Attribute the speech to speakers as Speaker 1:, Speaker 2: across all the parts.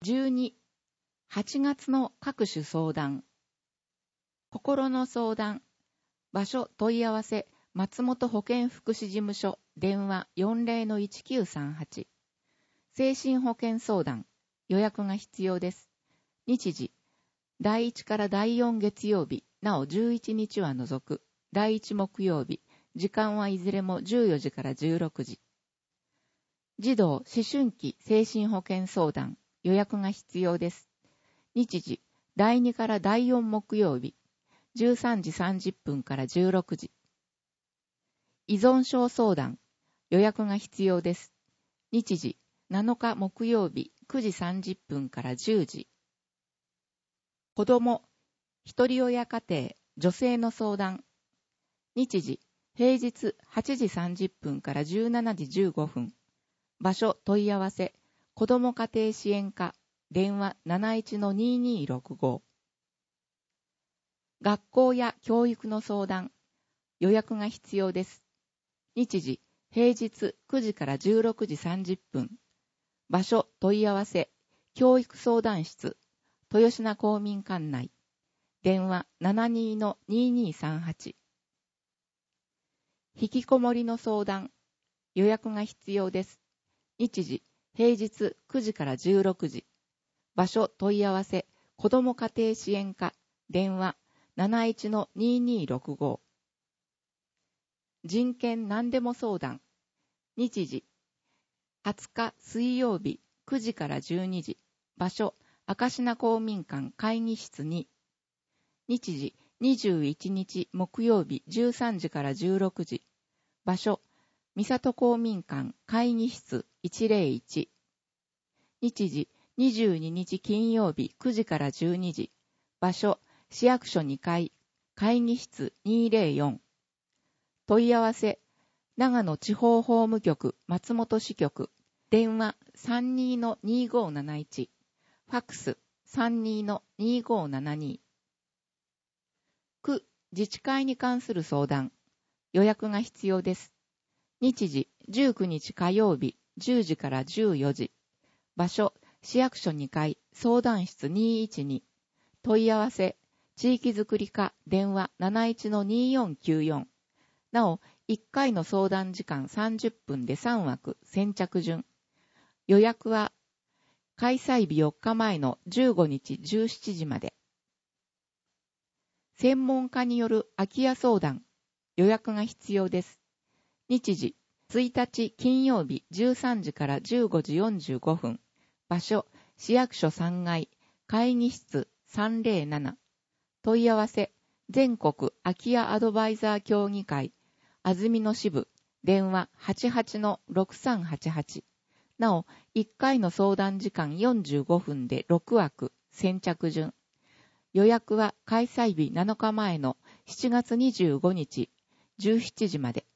Speaker 1: 12、8月の各種相談。心の相談。場所問い合わせ、松本保健福祉事務所、電話 40-1938。精神保健相談。予約が必要です。日時。第1から第4月曜日、なお11日は除く。第1木曜日。時間はいずれも14時から16時。児童思春期精神保健相談。予約が必要です。日時。第2から第4木曜日。13時30分から16時。依存症相談。予約が必要です。日時。7日木曜日9時30分から10時。子供、一人親家庭、女性の相談。日時。平日8時30分から17時15分。場所問い合わせ、子ども家庭支援課、電話 71-2265。学校や教育の相談、予約が必要です。日時、平日9時から16時30分。場所問い合わせ、教育相談室、豊品公民館内。電話 72-2238。引きこもりの相談、予約が必要です。日時、平日9時から16時。場所問い合わせ、子ども家庭支援課、電話 71-2265。人権何でも相談。日時、20日水曜日9時から12時。場所、明科公民館会議室2。日時、21日木曜日13時から16時。場所、三郷公民館会議室101。日時、22日金曜日9時から12時。場所、市役所2階会議室204。問い合わせ、長野地方法務局松本支局。電話 32-2571。ファックス 32-2572。区自治会に関する相談。予約が必要です。日時19日火曜日10時から14時。場所市役所2階相談室212。問い合わせ地域づくり課電話 71-2494。なお1回の相談時間30分で3枠先着順。予約は開催日4日前の15日17時まで。専門家による空き家相談。予約が必要です。日時、1日金曜日13時から15時45分。場所、市役所3階、会議室307。問い合わせ、全国空き家アドバイザー協議会、安曇野支部、電話 88-6388。なお、1回の相談時間45分で6枠、先着順。予約は開催日7日前の7月25日、17時まで。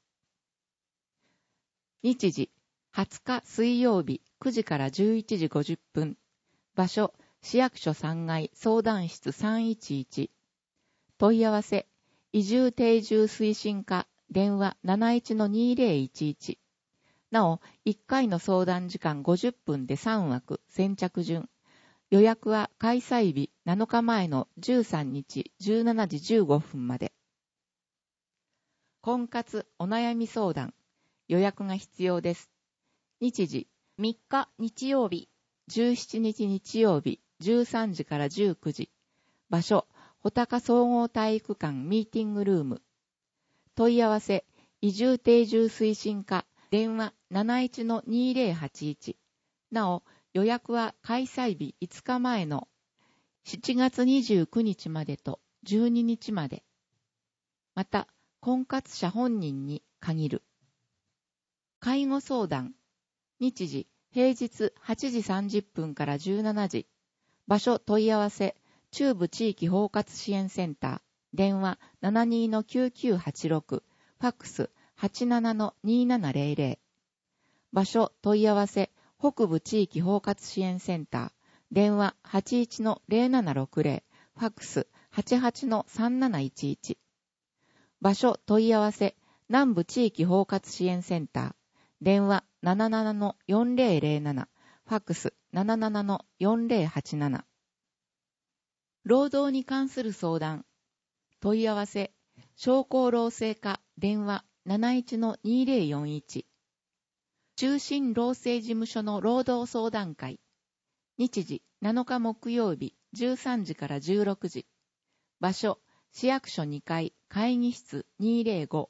Speaker 1: 日時、20日水曜日9時から11時50分。場所、市役所3階相談室311。問い合わせ、移住定住推進課、電話 71-2011。なお、1回の相談時間50分で3枠、先着順。予約は開催日7日前の13日17時15分まで。婚活お悩み相談。予約が必要です。日時、3日日曜日、17日日曜日、13時から19時。場所、穂高総合体育館ミーティングルーム。問い合わせ、移住定住推進課、電話 71-2081。なお、予約は開催日5日前の7月29日までと12日まで。また、婚活者本人に限る。介護相談。日時、平日8時30分から17時。場所問い合わせ、中部地域包括支援センター。電話 72-9986。ファックス 87-2700。場所問い合わせ、北部地域包括支援センター。電話 81-0760。ファックス 88-3711。場所問い合わせ、南部地域包括支援センター。電話 77-4007。ファファックス 77-4087。労働に関する相談。問い合わせ。商工労政課電話 71-2041。中心労政事務所の労働相談会。日時7日木曜日13時から16時。場所、市役所2階会議室205。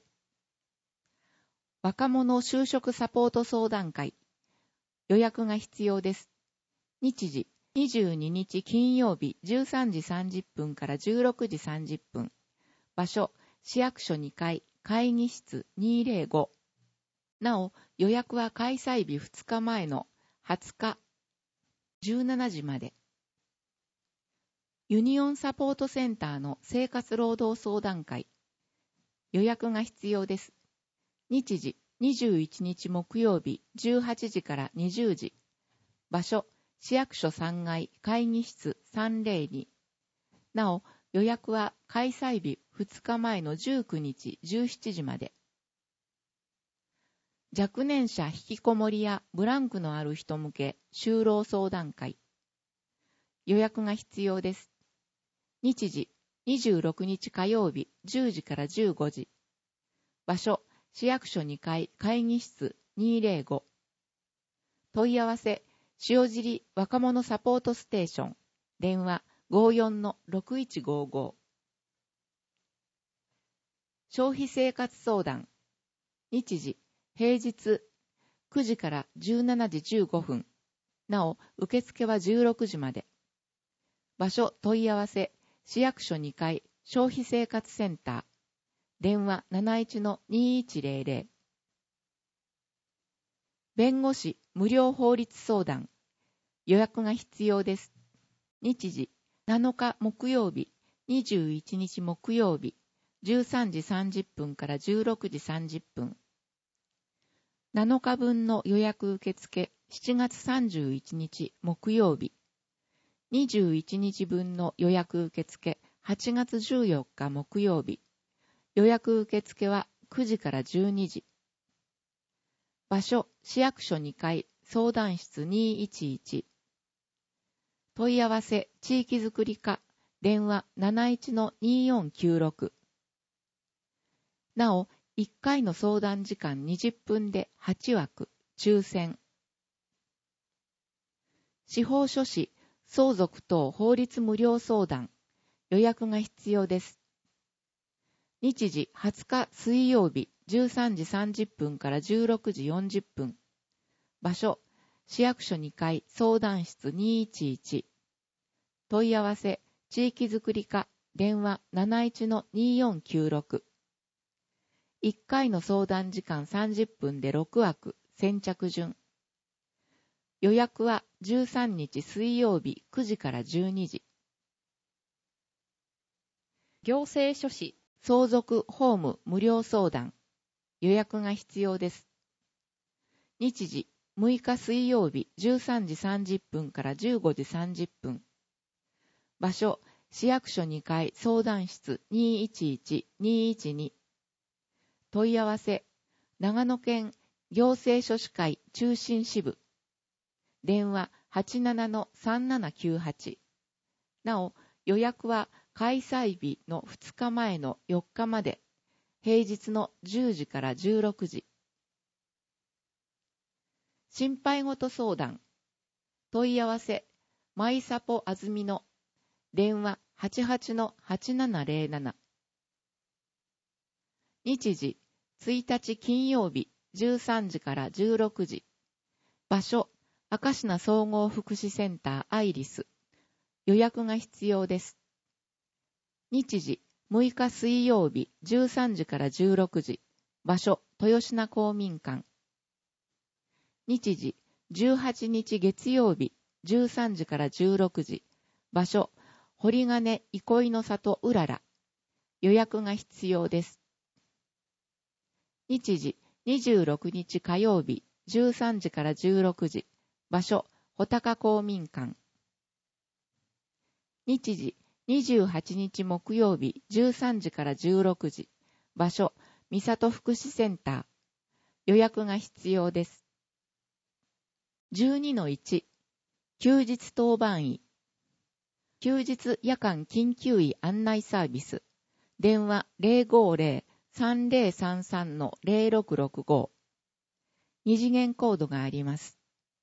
Speaker 1: 若者就職サポート相談会。予約が必要です。日時22日金曜日13時30分から16時30分。場所、市役所2階会議室205。なお、予約は開催日2日前の20日17時まで。ユニオンサポートセンターの生活労働相談会。予約が必要です。日時21日木曜日18時から20時。場所、市役所3階会議室302。なお、予約は開催日2日前の19日17時まで。若年者引きこもりやブランクのある人向け就労相談会。予約が必要です。日時26日火曜日10時から15時。場所、市役所2階会議室205。問い合わせ、塩尻若者サポートステーション。電話 54-6155。消費生活相談。日時、平日9時から17時15分。なお、受付は16時まで。場所、問い合わせ、市役所2階消費生活センター。電話 71-2100。弁護士無料法律相談。予約が必要です。日時7日木曜日21日木曜日13時30分から16時30分。7日分の予約受付7月31日木曜日。21日分の予約受付8月14日木曜日。予約受付は9時から12時。場所、市役所2階相談室211。問い合わせ、地域づくり課、電話 71-2496。なお、1回の相談時間20分で8枠、抽選。司法書士、相続等法律無料相談。予約が必要です。日時20日水曜日13時30分から16時40分。場所、市役所2階相談室211。問い合わせ、地域づくり課、電話 71-2496。1回の相談時間30分で6枠、先着順。予約は13日水曜日9時から12時。行政書士、相続法務無料相談。予約が必要です。日時6日水曜日13時30分から15時30分。場所、市役所2階相談室211-212。問い合わせ、長野県行政書士会中心支部。電話 87-3798。なお、予約は開催日の2日前の4日まで、平日の10時から16時。心配事相談。問い合わせ、マイサポあずみの電話 88-8707。日時、1日金曜日13時から16時。場所、明石名総合福祉センターアイリス。予約が必要です。日時、6日水曜日13時から16時。場所、豊品公民館。日時、18日月曜日13時から16時。場所、堀金憩いの里うらら。予約が必要です。日時、26日火曜日13時から16時。場所、穂高公民館。日時、28日木曜日13時から16時。場所、三里福祉センター。予約が必要です。12-1 休日当番医。休日夜間緊急医案内サービス。電話 050-3033-0665。二次元コードがあります。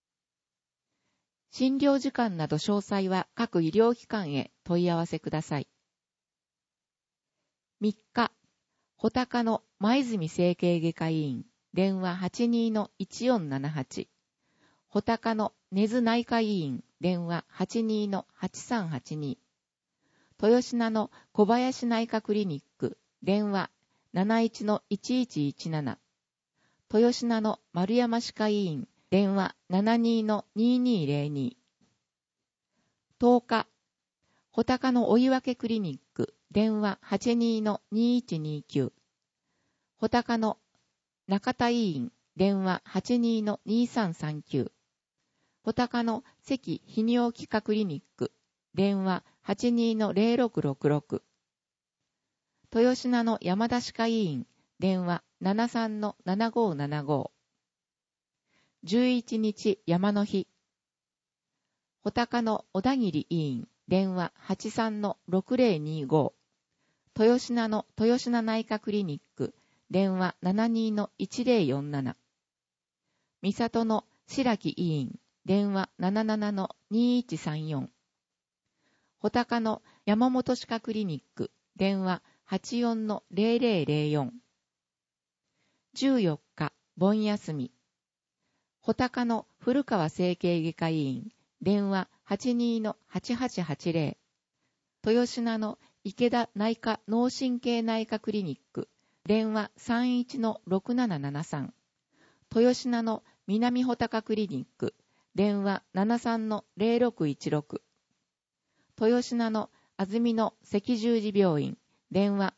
Speaker 1: 診療時間など詳細は各医療機関へ問い合わせください。3日、穂高の前泉整形外科医院、電話 82-1478。穂高の根津内科医院、電話 82-8382。豊品の小林内科クリニック、電話 71-1117。豊品の丸山歯科医院、電話 72-2202。10日、穂高の追分クリニック、電話 82-2129。穂高の中田医院、電話 82-2339。穂高の関泌尿器科クリニック、電話 82-0666。豊品の山田歯科医院、電話 73-7575。11日山の日。穂高の小田切医院、電話 83-6025。豊品の豊品内科クリニック、電話 72-1047。三郷の白木医院、電話 77-2134。穂高の山本歯科クリニック、電話 84-0004。14日、盆休み。穂高の古川整形外科医院、電話 82-8880。豊品の池田内科脳神経内科クリニック、電話 31-6773。豊品の南穂高クリニック、電話 73-0616。豊品の安曇野赤十字病院、電話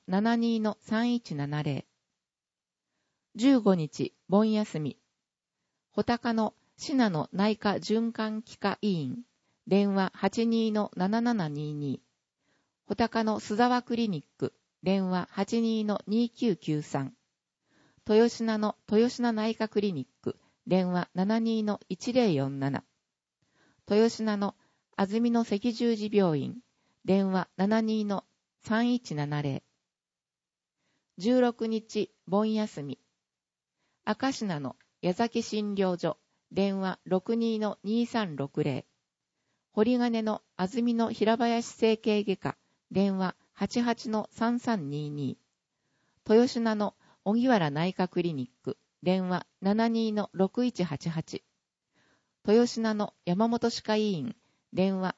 Speaker 1: 72-3170。15日、盆休み。穂高の信濃内科循環器科医院、電話 82-7722。穂高の須沢クリニック、電話 82-2993。豊品の豊品内科クリニック、電話 72-1047。豊品の安曇野赤十字病院、電話 72-3170。16日、盆休み。明品の矢崎診療所、電話 62-2360。堀金の安曇野平林整形外科、電話 88-3322。豊品の荻原内科クリニック、電話 72-6188。豊品の山本歯科医院、電話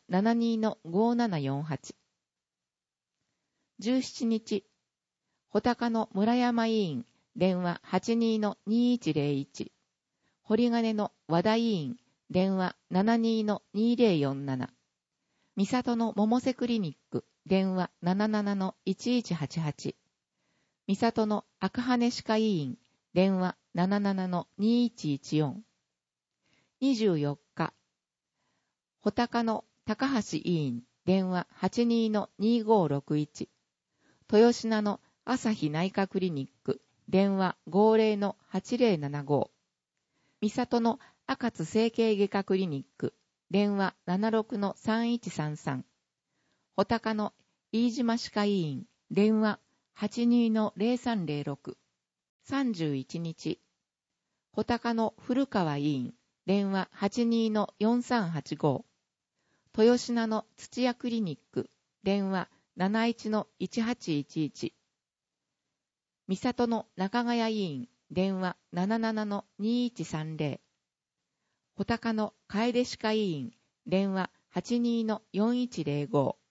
Speaker 1: 72-5748。17日、穂高の村山医院、電話 82-2101。堀金の和田医院、電話 72-2047。三郷の百瀬クリニック、電話 77-1188。三郷の赤羽歯科医院、電話 77-2114。24日、穂高の高橋医院、電話 82-2561。豊品の朝日内科クリニック、電話 50-8075。三郷の赤津整形外科クリニック、電話 76-3133。穂高の飯島歯科医院、電話 82-0306。31日、穂高の古川医院、電話 82-4385。豊品の土屋クリニック、電話 71-1811。三郷の中ヶ谷医院、電話 77-2130。穂高の楓歯科医院、電話 82-4105。